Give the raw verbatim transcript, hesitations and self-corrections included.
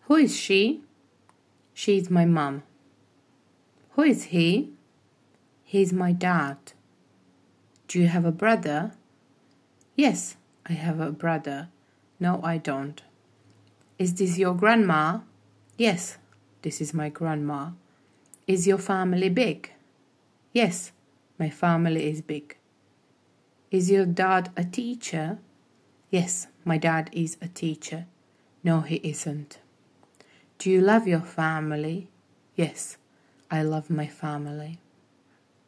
Who is she? She is my mum. Who is he? He is my dad. Do you have a brother? Yes, I have a brother. No, I don't. Is this your grandma? Yes, this is my grandma. Is your family big? Yes, my family is big. Is your dad a teacher? Yes, my dad is a teacher. No, he isn't. Do you love your family? Yes, I love my family.